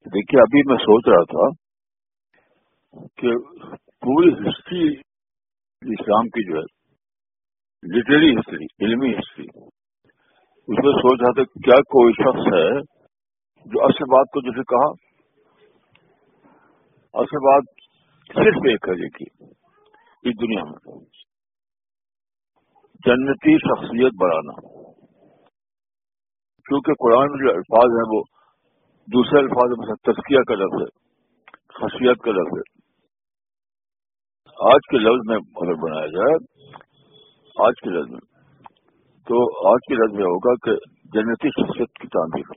دیکھیے ابھی میں سوچ رہا تھا کہ پوری ہسٹری اسلام کی جو ہے لٹریری ہسٹری، علمی ہسٹری، اس میں سوچ رہا تھا کیا کوئی شخص ہے جو اصل بات کو جسے کہا، اصل بات صرف ایک ہے دیکھیے اس دنیا میں، جنتی شخصیت بنانا. کیونکہ قرآن میں جو الفاظ ہیں وہ دوسرے الفاظ میں تزکیہ کا لفظ ہے، خشیت کا لفظ ہے. آج کے لفظ میں اگر بنایا جائے آج کے لفظ میں، تو آج کے لفظ میں ہوگا کہ جنتی شخصیت کی تعمیر.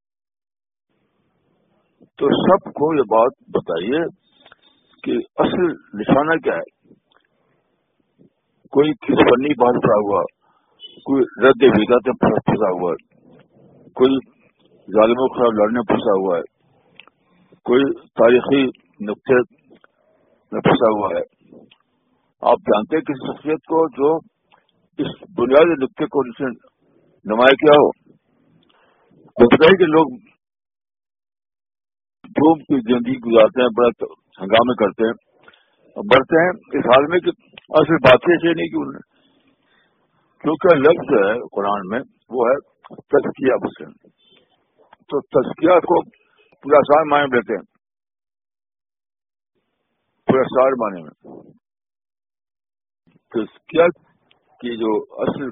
تو سب کو یہ بات بتائیے کہ اصل نشانہ کیا ہے. کوئی کس فنی بات پھنسا ہوا، کوئی رد بدعت میں پھنسا ہوا ہے، کوئی ظالموں کے خلاف لڑنے پھنسا ہوا ہے، کوئی تاریخی نقطے میں پھنسا ہوا ہے. آپ جانتے ہیں کسی شخصیت کو جو اس بنیادی نقطے کو جس نے نمایاں کیا ہو؟ وہ بتائیے کہ لوگ دھوم کی زندگی گزارتے ہیں، بڑا ہنگامے کرتے ہیں، بڑھتے ہیں اس حال میں کہ اصل بات سے نہیں کہ انہیں، کیونکہ لفظ ہے قرآن میں وہ ہے تزکیہ حسن. تو تزکیہ کو پورا سار معنی لیتے ہیں، پورا سار معنی میں تزکیہ کی جو اصل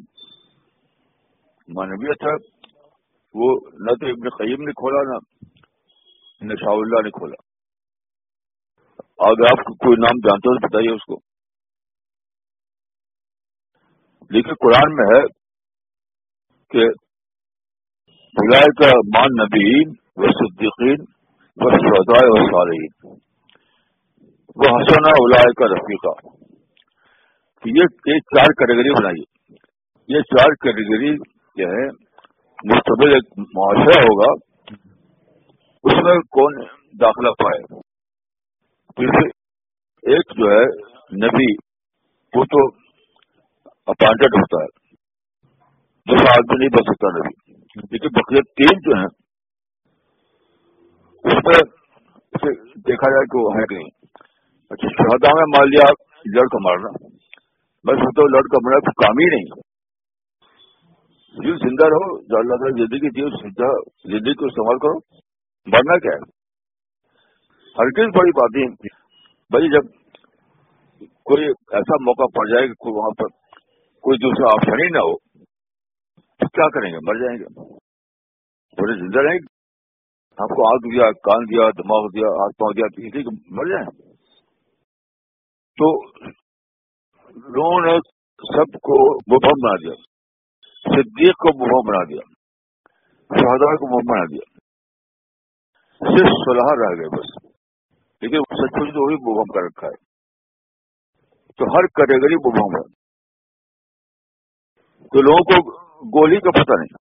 معنویت ہے وہ نہ تو ابن قیم نے کھولا نہ شاہ اللہ نے کھولا. اگر آپ کوئی نام جانتے ہو تو بتائیے اس کو. لیکن قرآن میں ہے کہ اولئک مع النبیین والصدیقین والشہداء والصالحین وحسن اولئک رفیقا. یہ چار کیٹیگری بنائیے. یہ چار کیٹیگری کیا ہے؟ مستقبل ایک معاشرہ ہوگا، اس میں کون داخلہ پائے. پھر ایک جو ہے نبی، وہ تو اپائنٹڈ ہوتا ہے، دوسرا آدمی نہیں بن سکتا نبی. لیکن بقیہ تین جو ہیں اس میں اسے دیکھا جائے کہ وہ ہے کہ نہیں. اچھا، شہداء میں مان لیا لڑکا مارنا، میں سوچتا ہوں لڑکا مرنا تو کام ہی نہیں. جو زندہ رہو، جو اللہ تعالیٰ زندگی دی زندگی کو استعمال کرو. مرنا کیا ہے؟ ہر چیز بڑی بات ہے بھائی. جب کوئی ایسا موقع پڑ جائے کہ کوئی وہاں پر کوئی دوسرا آپشن ہی نہ ہو تو کیا کریں گے؟ مر جائیں گے. تھوڑے زندہ رہیں گے. آپ کو آنکھ دیا، کان دیا، دماغ دیا، ہاتھ پاؤں دیا، کسی کو مر جائیں. تو لوگوں نے سب کو مبہم بنا دیا، صدیق کو مبہم بنا دیا، شہداء کو مبہم بنا دیا، صرف صلاح رہ گئے بس. لیکن سچ مچ تو وہی مبہم کر رکھا ہے. تو ہر کیٹیگری مبہم ہے. تو لوگوں کو گولی کا پتہ نہیں.